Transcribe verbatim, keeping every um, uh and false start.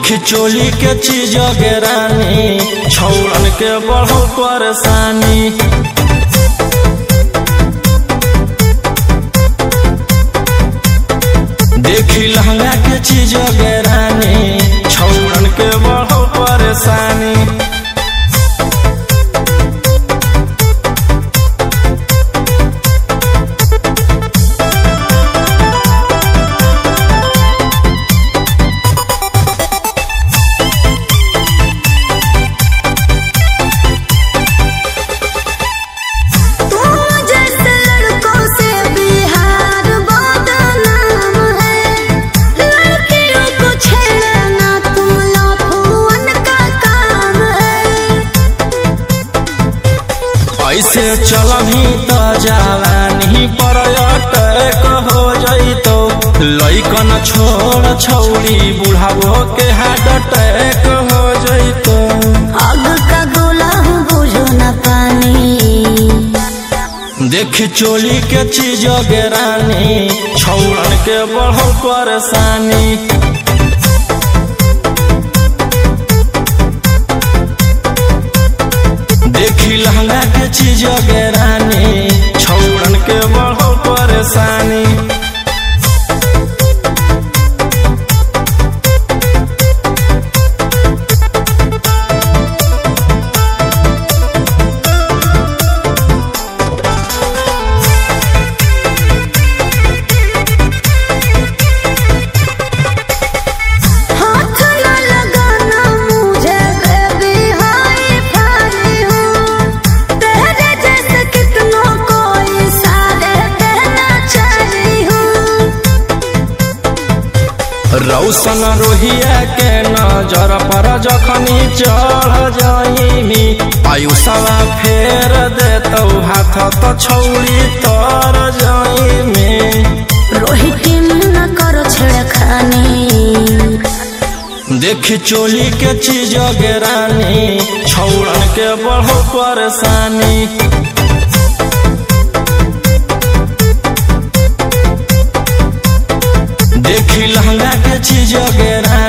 देखी चोली के चीज रानी छौड़न के बढ़ल परेशानी। देखी लहंगा के चीज रानी छौड़न के बढ़ल परेशानी। ऐसे चलही तो जवानी पर अटैक हो जइतो। लइकन छोड़ छौड़ी बुढ़ावो के हार्ट अटैक हो जइतो। आग का गोला बुझो न पानी। देखी चोली के चीज रानी छौड़न के बढ़ल परेशानी। देखी लहंगा के चीज रानी छौड़न के बढ़ल परेशानी। रौशन रोहिया के नजर पर जखनी चढ़ जाइनी। आयुषवा फेर देतौ हाथ तो छौड़ी तर जाइमी। रोहित न करो छेड़खानी। देखी चोली के चीज रानी छौड़न के बढ़ल परेशानी। देखी लहंगा के चीज रानी